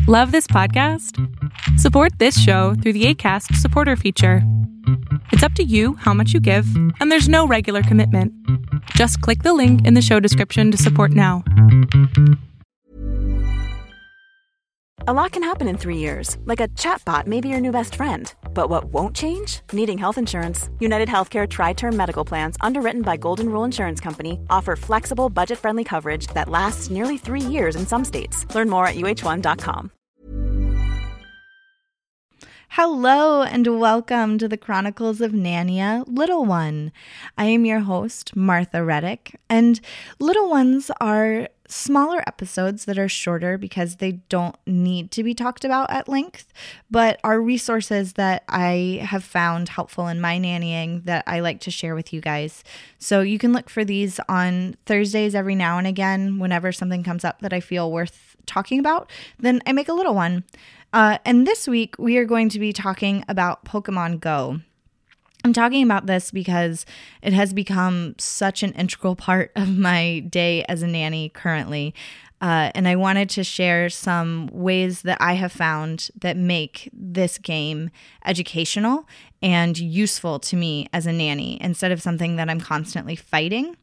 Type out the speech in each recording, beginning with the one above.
Love this podcast? Support this show through the Acast supporter feature. It's up to you how much you give, and there's no regular commitment. Just click the link in the show description to support now. A lot can happen in 3 years, like a chatbot may be your new best friend. But what won't change? Needing health insurance. United Healthcare Tri-Term Medical Plans, underwritten by Golden Rule Insurance Company, offer flexible, budget-friendly coverage that lasts nearly 3 years in some states. Learn more at uh1.com. Hello and welcome to the Chronicles of Nania, Little One. I am your host, Martha Reddick, and Little Ones are smaller episodes that are shorter because they don't need to be talked about at length, but are resources that I have found helpful in my nannying that I like to share with you guys. So you can look for these on Thursdays every now and again. Whenever something comes up that I feel worth talking about, then I make a little one. And this week, we are going to be talking about Pokemon Go. I'm talking about this because it has become such an integral part of my day as a nanny currently. And I wanted to share some ways that I have found that make this game educational and useful to me as a nanny instead of something that I'm constantly fighting,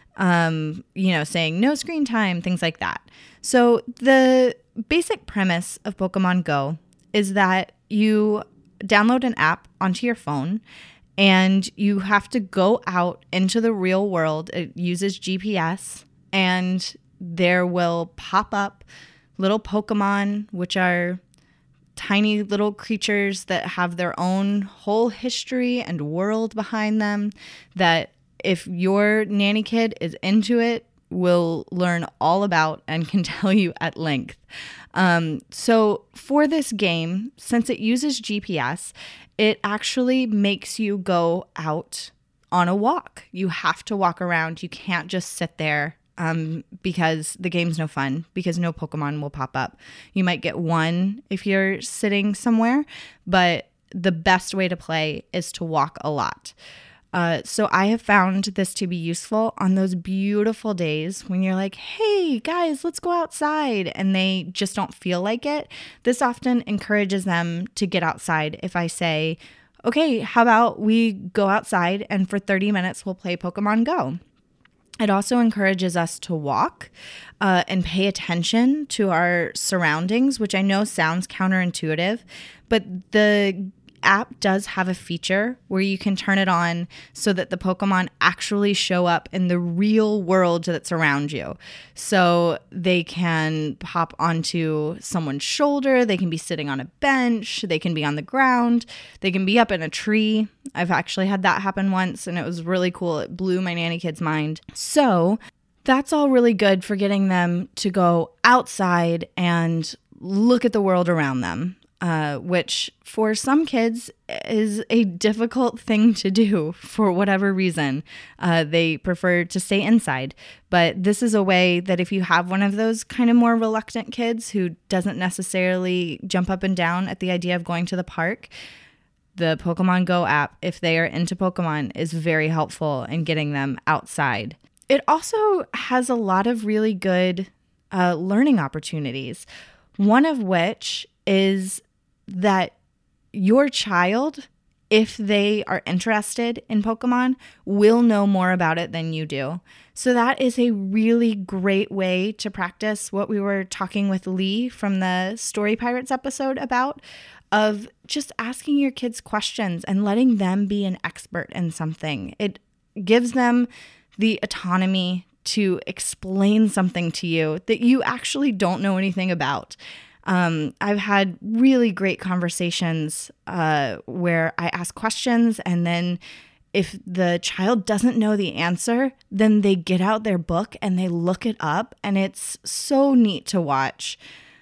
saying no screen time, things like that. So the basic premise of Pokemon Go is that you download an app onto your phone and you have to go out into the real world. It uses GPS, and there will pop up little Pokemon, which are tiny little creatures that have their own whole history and world behind them that if your nanny kid is into it, will learn all about and can tell you at length. So for this game, since it uses GPS, it actually makes you go out on a walk. You have to walk around. You can't just sit there because the game's no fun, because no Pokemon will pop up. You might get one if you're sitting somewhere, but the best way to play is to walk a lot. So I have found this to be useful on those beautiful days when you're like, hey, guys, let's go outside, and they just don't feel like it. This often encourages them to get outside if I say, okay, how about we go outside and for 30 minutes we'll play Pokemon Go. It also encourages us to walk and pay attention to our surroundings, which I know sounds counterintuitive, but the app does have a feature where you can turn it on so that the Pokemon actually show up in the real world that's around you. So they can pop onto someone's shoulder, they can be sitting on a bench, they can be on the ground, they can be up in a tree. I've actually had that happen once and it was really cool. It blew my nanny kid's mind. So that's all really good for getting them to go outside and look at the world around them. Which for some kids is a difficult thing to do for whatever reason. They prefer to stay inside. But this is a way that if you have one of those kind of more reluctant kids who doesn't necessarily jump up and down at the idea of going to the park, the Pokemon Go app, if they are into Pokemon, is very helpful in getting them outside. It also has a lot of really good learning opportunities, one of which is that your child, if they are interested in Pokemon, will know more about it than you do. So that is a really great way to practice what we were talking with Lee from the Story Pirates episode about, of just asking your kids questions and letting them be an expert in something. It gives them the autonomy to explain something to you that you actually don't know anything about. I've had really great conversations where I ask questions, and then if the child doesn't know the answer, then they get out their book and they look it up, and it's so neat to watch.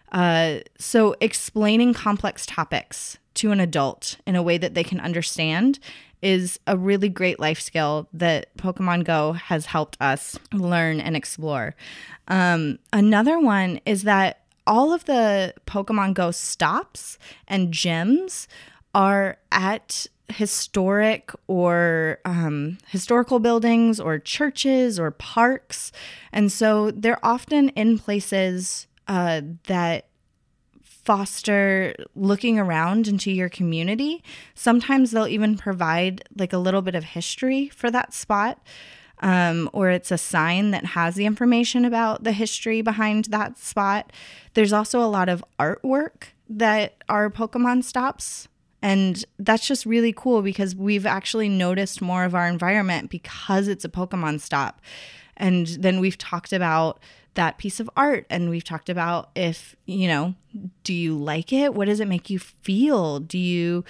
So explaining complex topics to an adult in a way that they can understand is a really great life skill that Pokemon Go has helped us learn and explore. Another one is that all of the Pokemon Go stops and gyms are at historic or historical buildings or churches or parks. And so they're often in places that foster looking around into your community. Sometimes they'll even provide like a little bit of history for that spot, or it's a sign that has the information about the history behind that spot. There's also a lot of artwork that are Pokemon stops. And that's just really cool because we've actually noticed more of our environment because it's a Pokemon stop. And then we've talked about that piece of art, and we've talked about if, do you like it? What does it make you feel? Do you,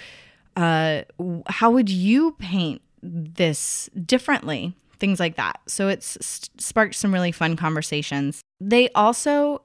how would you paint this differently? Things like that. So it's sparked some really fun conversations. They also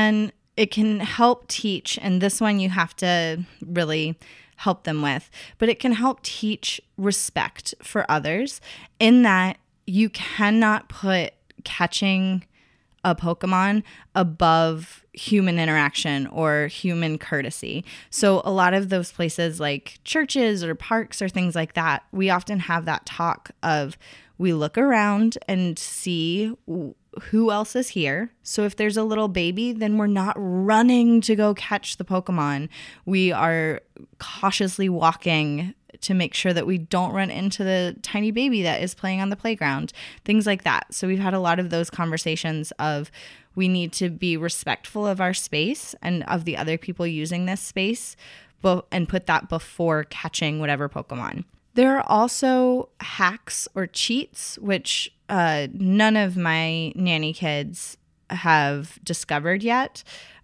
it can help teach, and this one you have to really help them with, but it can help teach respect for others in that you cannot put catching a Pokemon above human interaction or human courtesy. So a lot of those places like churches or parks or things like that, we often have that talk of we look around and see who else is here. So if there's a little baby, then we're not running to go catch the Pokemon. We are cautiously walking to make sure that we don't run into the tiny baby that is playing on the playground, things like that. So we've had a lot of those conversations of we need to be respectful of our space and of the other people using this space, and put that before catching whatever Pokemon. There are also hacks or cheats, which none of my nanny kids have discovered yet,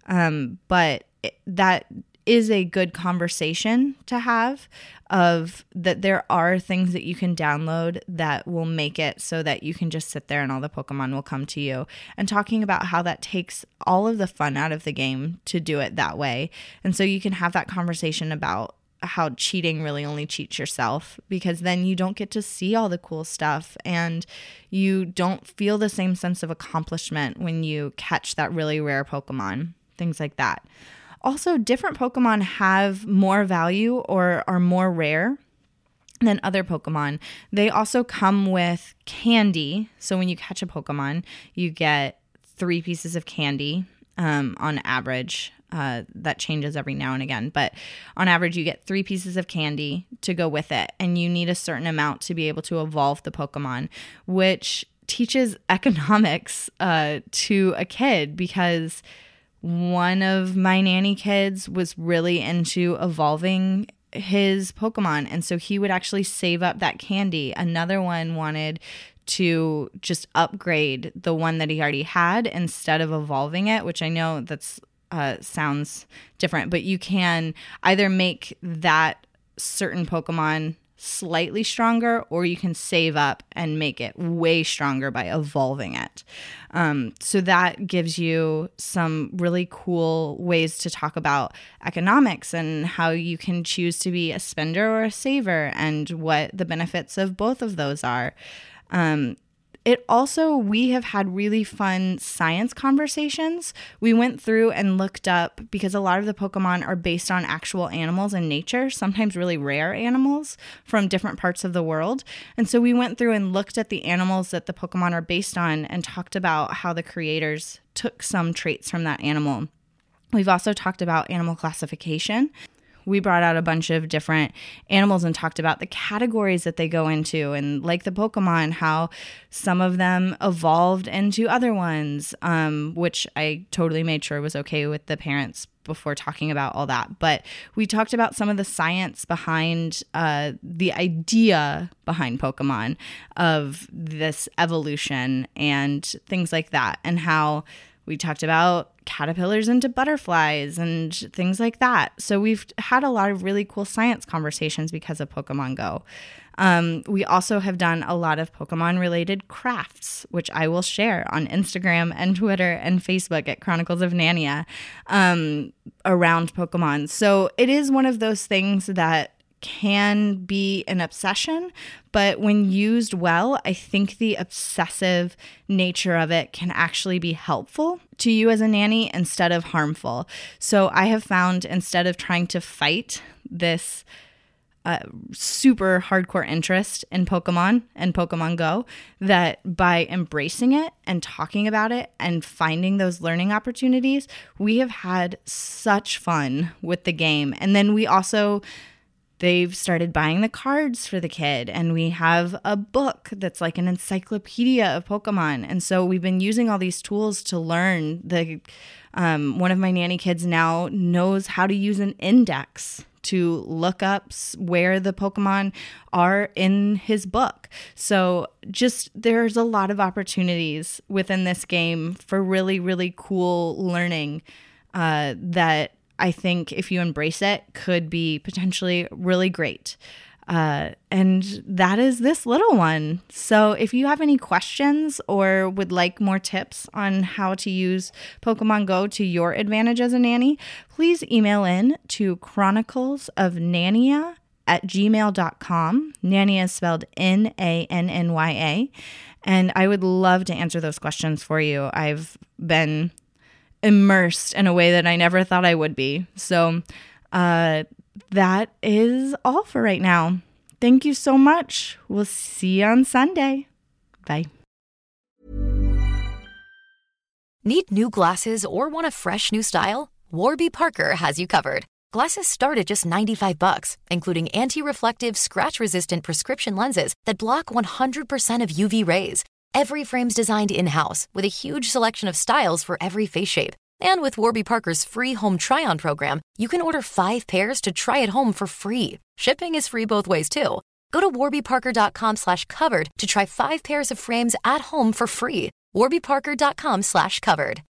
but that is a good conversation to have, of that there are things that you can download that will make it so that you can just sit there and all the Pokemon will come to you, and talking about how that takes all of the fun out of the game to do it that way. And so you can have that conversation about how cheating really only cheats yourself, because then you don't get to see all the cool stuff and you don't feel the same sense of accomplishment when you catch that really rare Pokemon, things like that. Also, different Pokemon have more value or are more rare than other Pokemon. They also come with candy. So when you catch a Pokemon, you get 3 pieces of candy on average. That changes every now and again, but on average, you get 3 pieces of candy to go with it, and you need a certain amount to be able to evolve the Pokemon, which teaches economics to a kid, because one of my nanny kids was really into evolving his Pokemon, and so he would actually save up that candy. Another one wanted to just upgrade the one that he already had instead of evolving it, which I know that's sounds different, but you can either make that certain Pokemon slightly stronger, or you can save up and make it way stronger by evolving it. So that gives you some really cool ways to talk about economics and how you can choose to be a spender or a saver, and what the benefits of both of those are. We have had really fun science conversations. We went through and looked up, because a lot of the Pokemon are based on actual animals in nature, sometimes really rare animals from different parts of the world. And so we went through and looked at the animals that the Pokemon are based on and talked about how the creators took some traits from that animal. We've also talked about animal classification. We brought out a bunch of different animals and talked about the categories that they go into, and like the Pokemon, how some of them evolved into other ones, which I totally made sure was okay with the parents before talking about all that. But we talked about some of the science behind the idea behind Pokemon, of this evolution and things like that, and how we talked about caterpillars into butterflies and things like that. So we've had a lot of really cool science conversations because of Pokemon Go. We also have done a lot of Pokemon-related crafts, which I will share on Instagram and Twitter and Facebook at Chronicles of Nania, around Pokemon. So it is one of those things that can be an obsession, but when used well, I think the obsessive nature of it can actually be helpful to you as a nanny instead of harmful. So I have found, instead of trying to fight this super hardcore interest in Pokemon and Pokemon Go, that by embracing it and talking about it and finding those learning opportunities, we have had such fun with the game. And then they've started buying the cards for the kid, and we have a book that's like an encyclopedia of Pokemon. And so we've been using all these tools to learn. One of my nanny kids now knows how to use an index to look up where the Pokemon are in his book. So just there's a lot of opportunities within this game for really, really cool learning that I think if you embrace it could be potentially really great. And that is this little one. So if you have any questions or would like more tips on how to use Pokemon Go to your advantage as a nanny, please email in to chroniclesofnania@gmail.com. Nania is spelled Nanya. And I would love to answer those questions for you. I've been immersed in a way that I never thought I would be. So, that is all for right now. Thank you so much. We'll see you on Sunday. Bye. Need new glasses or want a fresh new style? Warby Parker has you covered. Glasses start at just $95, including anti-reflective, scratch-resistant prescription lenses that block 100% of UV rays. Every frame's designed in-house with a huge selection of styles for every face shape. And with Warby Parker's free home try-on program, you can order 5 pairs to try at home for free. Shipping is free both ways, too. Go to warbyparker.com/covered to try 5 pairs of frames at home for free. warbyparker.com/covered.